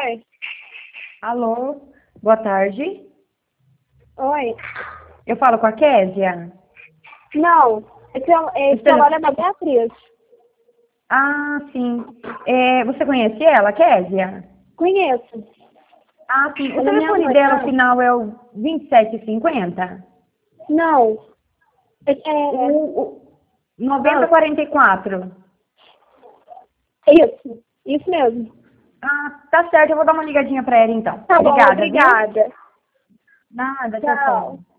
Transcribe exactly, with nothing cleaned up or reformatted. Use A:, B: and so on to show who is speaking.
A: Oi.
B: Alô, boa tarde.
A: Oi.
B: Eu falo com a Késia?
A: Não, esse é, esse
B: Espera.
A: celular é da Beatriz.
B: Ah, sim. É, você conhece ela, Késia?
A: Conheço.
B: Ah, sim. O
A: Ela é minha
B: telefone
A: mãe,
B: dela, o
A: não?
B: final é o vinte e sete cinquenta?
A: Não. Esse é...
B: O, o noventa quarenta e quatro.
A: Isso. Isso mesmo.
B: Ah, tá certo. Eu vou dar uma ligadinha pra ela, então.
A: Tá bom,
B: Obrigada, viu?
A: obrigada.
B: Nada, tchau,
A: Tchau.
B: tchau.